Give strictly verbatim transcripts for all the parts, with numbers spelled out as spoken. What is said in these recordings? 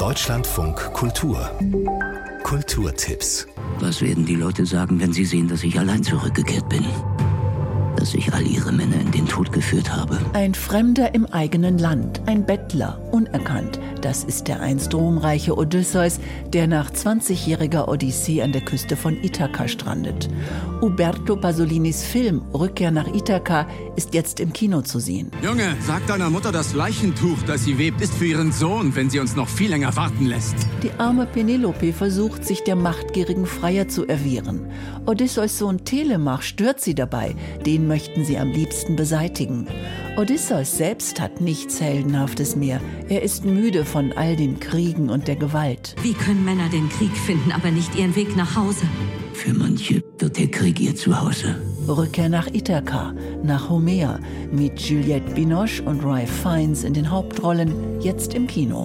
Deutschlandfunk Kultur. Kulturtipps. Was werden die Leute sagen, wenn sie sehen, dass ich allein zurückgekehrt bin? Dass ich all ihre Männer in den Tod geführt habe? Ein Fremder im eigenen Land, ein Bettler, unerkannt. Das ist der einst ruhmreiche Odysseus, der nach zwanzigjähriger Odyssee an der Küste von Ithaka strandet. Umberto Pasolinis Film Rückkehr nach Ithaka ist jetzt im Kino zu sehen. Junge, sag deiner Mutter, das Leichentuch, das sie webt, ist für ihren Sohn, wenn sie uns noch viel länger warten lässt. Die arme Penelope versucht, sich der machtgierigen Freier zu erwehren. Odysseus Sohn Telemach stört sie dabei. Den möchten sie am liebsten beseitigen. Odysseus selbst hat nichts Heldenhaftes mehr. Er ist müde von all den Kriegen und der Gewalt. Wie können Männer den Krieg finden, aber nicht ihren Weg nach Hause? Für manche wird der Krieg ihr Zuhause. Rückkehr nach Ithaka, nach Homer, mit Juliette Binoche und Ralph Fiennes in den Hauptrollen, jetzt im Kino.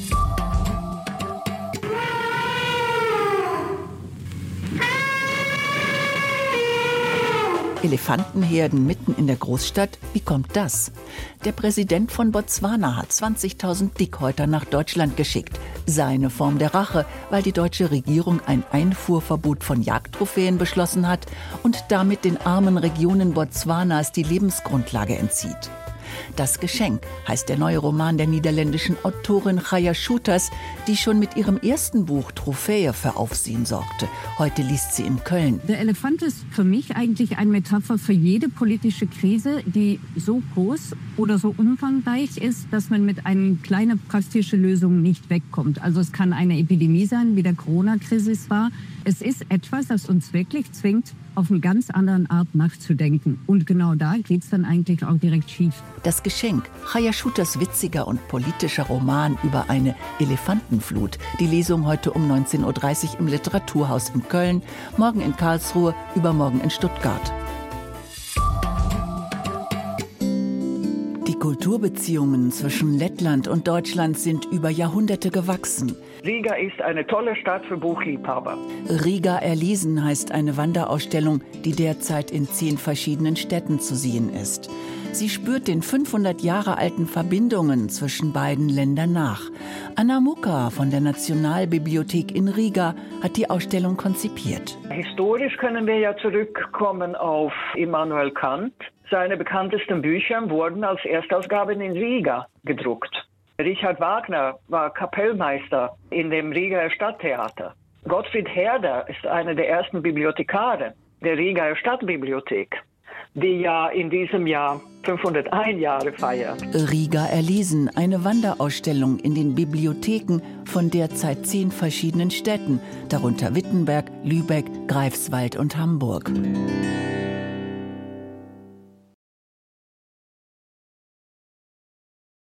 Elefantenherden mitten in der Großstadt? Wie kommt das? Der Präsident von Botswana hat zwanzigtausend Dickhäuter nach Deutschland geschickt. Seine Form der Rache, weil die deutsche Regierung ein Einfuhrverbot von Jagdtrophäen beschlossen hat und damit den armen Regionen Botswanas die Lebensgrundlage entzieht. Das Geschenk heißt der neue Roman der niederländischen Autorin Chaya Schutas, die schon mit ihrem ersten Buch Trophäe für Aufsehen sorgte. Heute liest sie in Köln. Der Elefant ist für mich eigentlich eine Metapher für jede politische Krise, die so groß oder so umfangreich ist, dass man mit einer kleinen praktischen Lösung nicht wegkommt. Also es kann eine Epidemie sein, wie der Corona-Krise war. Es ist etwas, das uns wirklich zwingt, auf eine ganz andere Art nachzudenken. Und genau da geht es dann eigentlich auch direkt schief. Das Geschenk, Chaya Schutas witziger und politischer Roman über eine Elefantenflut. Die Lesung heute um neunzehn Uhr dreißig im Literaturhaus in Köln, morgen in Karlsruhe, übermorgen in Stuttgart. Die Kulturbeziehungen zwischen Lettland und Deutschland sind über Jahrhunderte gewachsen. Riga ist eine tolle Stadt für Buchliebhaber. Riga erlesen heißt eine Wanderausstellung, die derzeit in zehn verschiedenen Städten zu sehen ist. Sie spürt den fünfhundert Jahre alten Verbindungen zwischen beiden Ländern nach. Anna Muka von der Nationalbibliothek in Riga hat die Ausstellung konzipiert. Historisch können wir ja zurückkommen auf Immanuel Kant. Seine bekanntesten Bücher wurden als Erstausgaben in Riga gedruckt. Richard Wagner war Kapellmeister in dem Rigaer Stadttheater. Gottfried Herder ist einer der ersten Bibliothekare der Rigaer Stadtbibliothek, die ja in diesem Jahr fünfhunderteins Jahre feiert. Riga erlesen, eine Wanderausstellung in den Bibliotheken von derzeit zehn verschiedenen Städten, darunter Wittenberg, Lübeck, Greifswald und Hamburg.